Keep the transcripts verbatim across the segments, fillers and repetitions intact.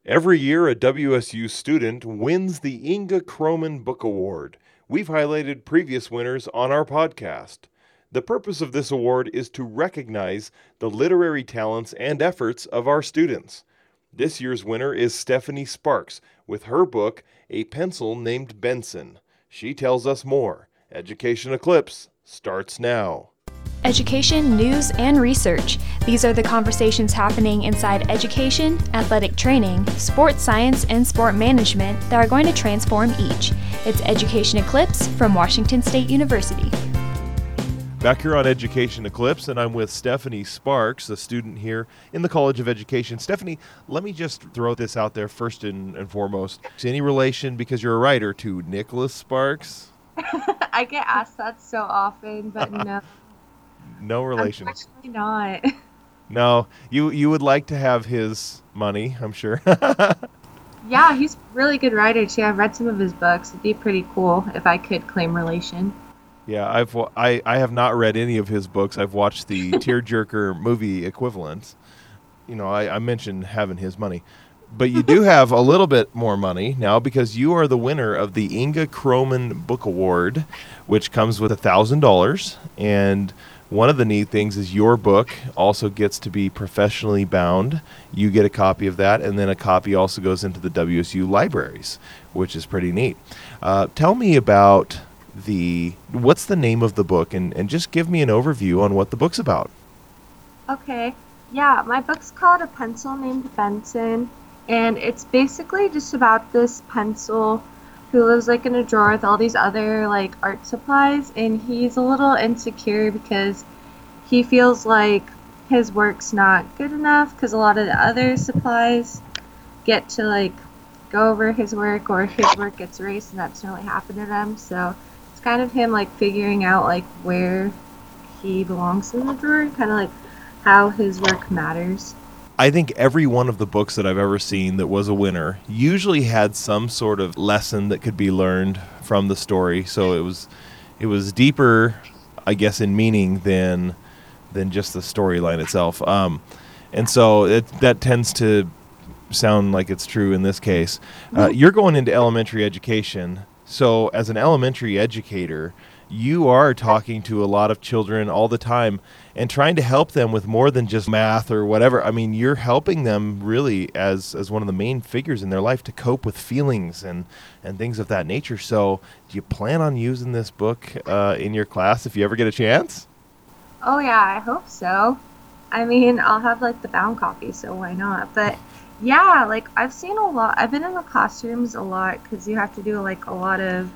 Every year, a W S U student wins the Inga Croman Book Award. We've highlighted previous winners on our podcast. The purpose of this award is to recognize the literary talents and efforts of our students. This year's winner is Stephanie Sparks with her book, A Pencil Named Benson. She tells us more. Education Eclipse starts now. Education, news, and research. These are the conversations happening inside education, athletic training, sports science, and sport management that are going to transform each. It's Education Eclipse from Washington State University. Back here on Education Eclipse, and I'm with Stephanie Sparks, a student here in the College of Education. Stephanie, let me just throw this out there first and, and foremost. Any relation, because you're a writer, to Nicholas Sparks? I get asked that so often, but no. No relation. Unfortunately not. No, you you would like to have his money, I'm sure. Yeah, he's a really good writer too. I've read some of his books. It'd be pretty cool if I could claim relation. Yeah, I've I, I have not read any of his books. I've watched the tearjerker movie equivalents. You know, I, I mentioned having his money. But you do have a little bit more money now because you are the winner of the Inga Croman Book Award, which comes with one thousand dollars. And one of the neat things is your book also gets to be professionally bound. You get a copy of that, and then a copy also goes into the W S U libraries, which is pretty neat. Uh, tell me about the, what's the name of the book, and, and just give me an overview on what the book's about. Okay. Yeah, my book's called A Pencil Named Benson, and it's basically just about this pencil who lives like in a drawer with all these other like art supplies, and he's a little insecure because he feels like his work's not good enough because a lot of the other supplies get to like go over his work, or his work gets erased, and that doesn't really happen to them. So it's kind of him like figuring out like where he belongs in the drawer, kind of like how his work matters. I think every one of the books that I've ever seen that was a winner usually had some sort of lesson that could be learned from the story. So it was it was deeper, I guess, in meaning than than just the storyline itself. Um, and so it, that tends to sound like it's true in this case. Uh, you're going into elementary education. So as an elementary educator, you are talking to a lot of children all the time and trying to help them with more than just math or whatever. I mean, you're helping them really as as one of the main figures in their life to cope with feelings and, and things of that nature. So do you plan on using this book uh, in your class if you ever get a chance? Oh yeah, I hope so. I mean, I'll have like the bound copy, so why not? But yeah, like I've seen a lot. I've been in the classrooms a lot because you have to do like a lot of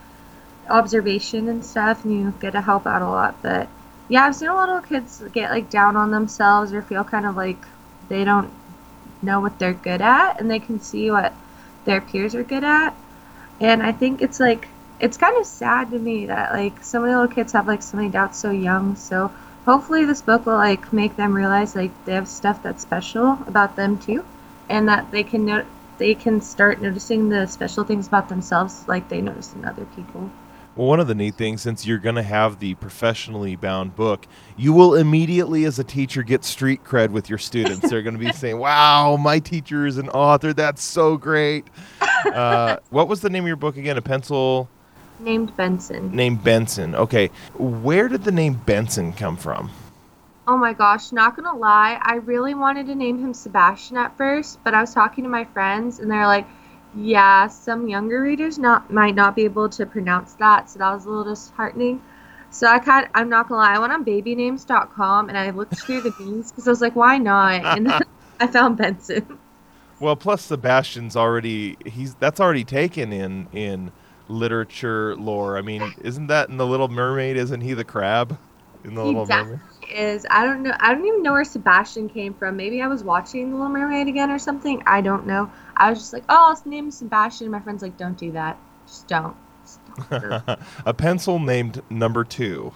observation and stuff, and you get to help out a lot. But yeah, I've seen a lot of kids get like down on themselves or feel kind of like they don't know what they're good at, and they can see what their peers are good at. And I think it's like it's kind of sad to me that like so many little kids have like so many doubts so young. So hopefully this book will like make them realize like they have stuff that's special about them too, and that they can know they can start noticing the special things about themselves like they notice in other people. Well, one of the neat things, since you're going to have the professionally bound book, you will immediately, as a teacher, get street cred with your students. They're going to be saying, wow, my teacher is an author. That's so great. Uh, what was the name of your book again? A Pencil? Named Benson. Named Benson. Okay. Where did the name Benson come from? Oh my gosh, not going to lie. I really wanted to name him Sebastian at first, but I was talking to my friends, and they're like, yeah, some younger readers not might not be able to pronounce that, so that was a little disheartening. So I kind I'm not gonna lie, I went on baby names dot com and I looked through the names because I was like, why not? And then I found Benson. Well, plus Sebastian's already he's that's already taken in in literature lore. I mean, isn't that in The Little Mermaid? Isn't he the crab in The He Little definitely Mermaid? is. I don't know. I don't even know where Sebastian came from. Maybe I was watching The Little Mermaid again or something. I don't know. I was just like, oh, let's name him Sebastian. My friend's like, don't do that. Just don't. Just don't. A pencil named number two.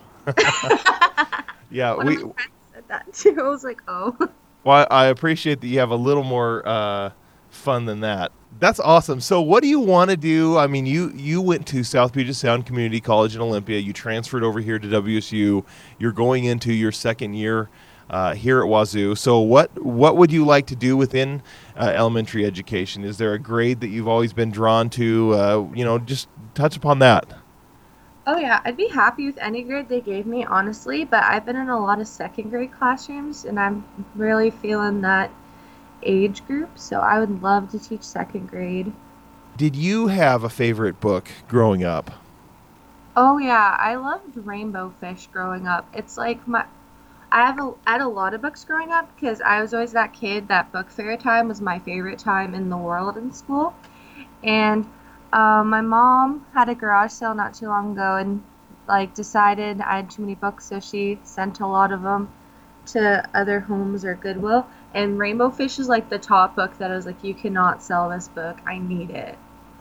Yeah, One we. of my friends said that too. I was like, oh. Well, I appreciate that you have a little more uh, fun than that. That's awesome. So what do you want to do? I mean, you, you went to South Puget Sound Community College in Olympia. You transferred over here to W S U. You're going into your second year uh, here at Wazoo. So what what would you like to do within uh, elementary education? Is there a grade that you've always been drawn to? Uh, you know, just touch upon that. Oh yeah, I'd be happy with any grade they gave me, honestly, but I've been in a lot of second grade classrooms, and I'm really feeling that age group, so I would love to teach second grade. Did you have a favorite book growing up? Oh yeah, I loved Rainbow Fish growing up. It's like my, I have a, I had a lot of books growing up because I was always that kid that book fair time was my favorite time in the world in school, and Um, my mom had a garage sale not too long ago and like decided I had too many books, so she sent a lot of them to other homes or Goodwill. And Rainbow Fish is like the top book that I was like, you cannot sell this book. I need it.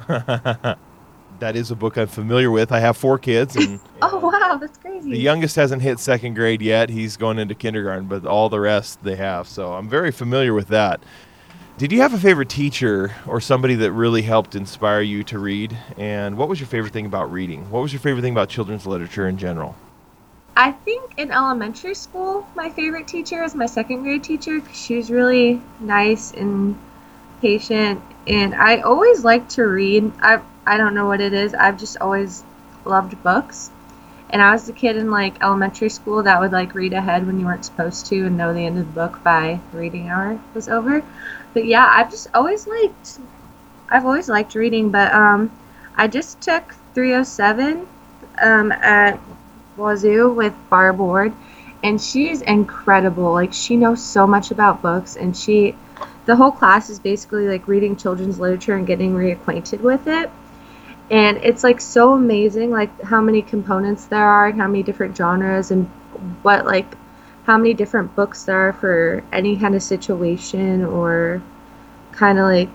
That is a book I'm familiar with. I have four kids. And oh, wow, that's crazy. The youngest hasn't hit second grade yet. He's going into kindergarten, but all the rest they have. So I'm very familiar with that. Did you have a favorite teacher or somebody that really helped inspire you to read? And what was your favorite thing about reading? What was your favorite thing about children's literature in general? I think in elementary school, my favorite teacher was my second grade teacher because she was really nice and patient. And I always liked to read. I I don't know what it is. I've just always loved books. And I was the kid in like elementary school that would like read ahead when you weren't supposed to and know the end of the book by the reading hour was over. But yeah, I've just always liked, I've always liked reading, but um, I just took three oh seven um, at Wazoo with Barb Ward, and she's incredible. Like, she knows so much about books, and she, the whole class is basically like reading children's literature and getting reacquainted with it. And it's like so amazing, like how many components there are, how many different genres, and what like how many different books there are for any kind of situation or kind of like,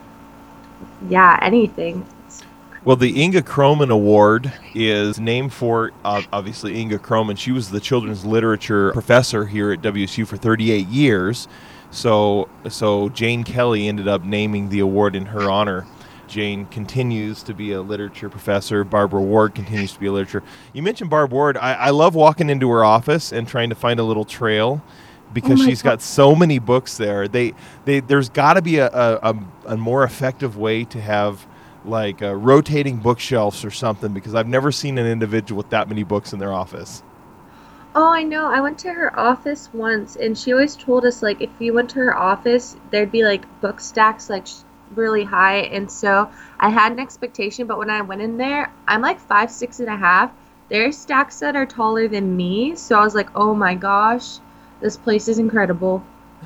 yeah, anything. Well, the Inga Croman Award is named for, uh, obviously, Inga Croman. She was the children's literature professor here at W S U for thirty-eight years. So, so Jane Kelly ended up naming the award in her honor. Jane continues to be a literature professor. Barbara Ward continues to be a literature. You mentioned Barb Ward. I, I love walking into her office and trying to find a little trail because oh she's God. got so many books there. They, they, there's got to be a, a, a more effective way to have like uh, rotating bookshelves or something, because I've never seen an individual with that many books in their office. Oh, I know. I went to her office once, and she always told us, like, if you went to her office, there'd be, like, book stacks, like, really high. And so I had an expectation, but when I went in there, I'm, like, five, six and a half. There's stacks that are taller than me. So I was like, oh, my gosh, this place is incredible.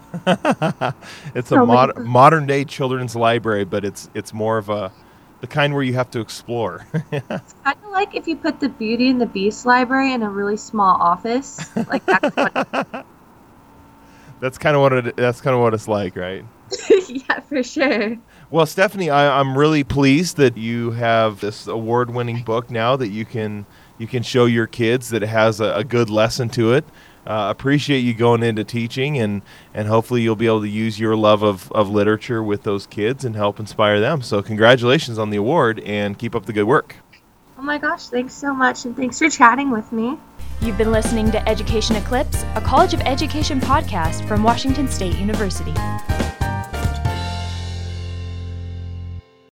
It's so a mod- modern-day children's library, but it's it's more of a the kind where you have to explore. It's kind of like if you put the Beauty and the Beast library in a really small office. Like that's what. That's kind of what it. That's kind of what it's like, right? Yeah, for sure. Well, Stephanie, I, I'm really pleased that you have this award-winning book now that you can you can show your kids that it has a, a good lesson to it. Uh, appreciate you going into teaching, and, and hopefully you'll be able to use your love of, of literature with those kids and help inspire them. So congratulations on the award, and keep up the good work. Oh my gosh, thanks so much, and thanks for chatting with me. You've been listening to Education Eclipse, a College of Education podcast from Washington State University.